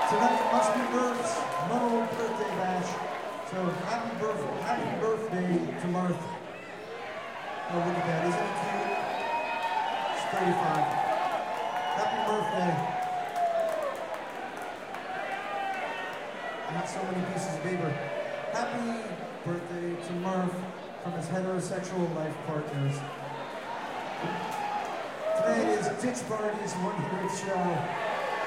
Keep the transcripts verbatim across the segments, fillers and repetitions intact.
Tonight must be Murph's Mo birthday bash. So happy birthday, happy birthday to Murph. Oh, look at that, isn't it cute? It's thirty-five. Happy birthday. I have so many pieces of paper. Happy birthday to Murph from his heterosexual life partners. Today is Ditch Party's one hundredth show.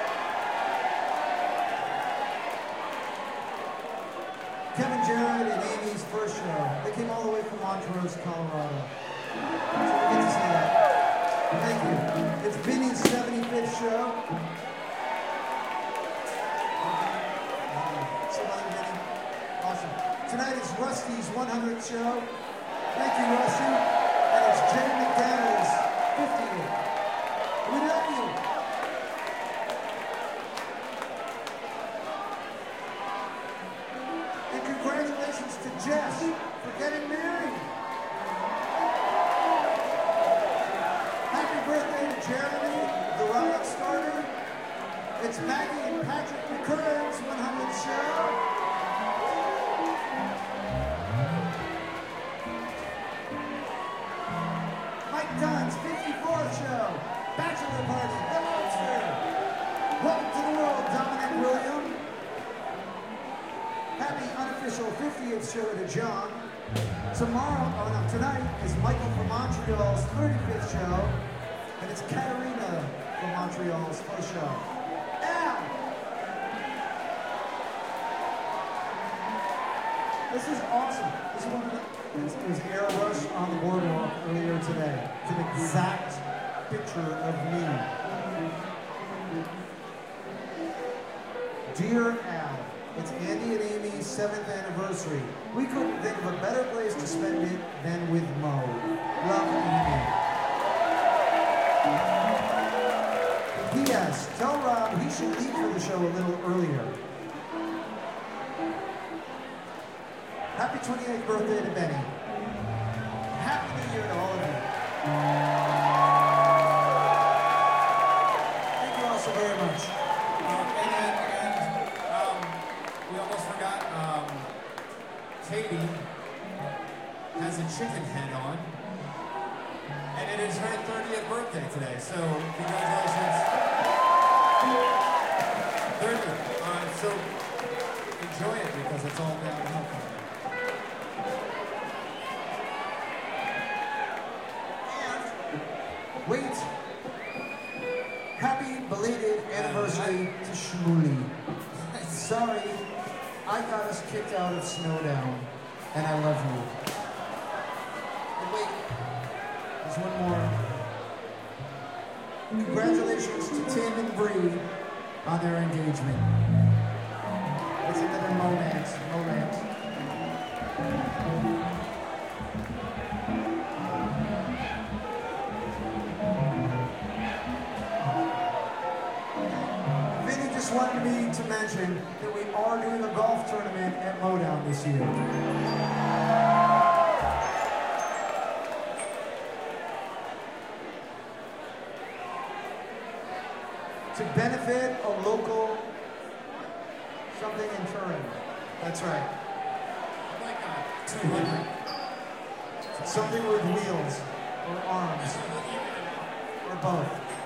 Kevin Jarrett and Amy's first show. They came all the way from Montrose, Colorado. So we get to see that. Thank you. It's Vinny's seventy-fifth show. Somebody, Vinny. Awesome. Tonight is Rusty's one hundredth show. Thank you, Rusty. And it's Jen McDaniel's fiftieth. We love you. And congratulations to Jess for getting married. Happy birthday to Jeremy, the rocket starter. It's Maggie and Patrick McCurn's one hundredth show. Mike Dunn's fifty-fourth show. Bachelor party, the monster. Welcome to the world, Dominic William. Happy unofficial fiftieth show to John. Tomorrow, oh no, tonight is Michael from Montreal's thirty-fifth show, and it's Katarina from Montreal's first show. Al! This is awesome. This is one of the, it was Air Rush on the boardwalk earlier today. It's an exact picture of me. Dear Al, it's Andy and Amy's seventh anniversary. We couldn't think of a better place to spend it than with Mo. Love, Amy. P S. Tell Rob he should leave for the show a little earlier. Happy twenty-eighth birthday to Benny. Happy New Year to all of you. Thank you all so very much. Katie has a chicken head on, and it is her thirtieth birthday today, so congratulations. thirtieth. Uh, so enjoy it because it's all downhill from there. And wait, happy belated anniversary to Shmuley. Sorry. I got us kicked out of Snowdown, and I love you. And wait, there's one more. Congratulations to Tim and Bree on their engagement. It's another romance, romance. Vinny just wanted me to mention that we are doing a golf tournament at Modown this year. To benefit a local something in Turin. That's right. Oh my God, two hundred. Something with wheels or arms or both.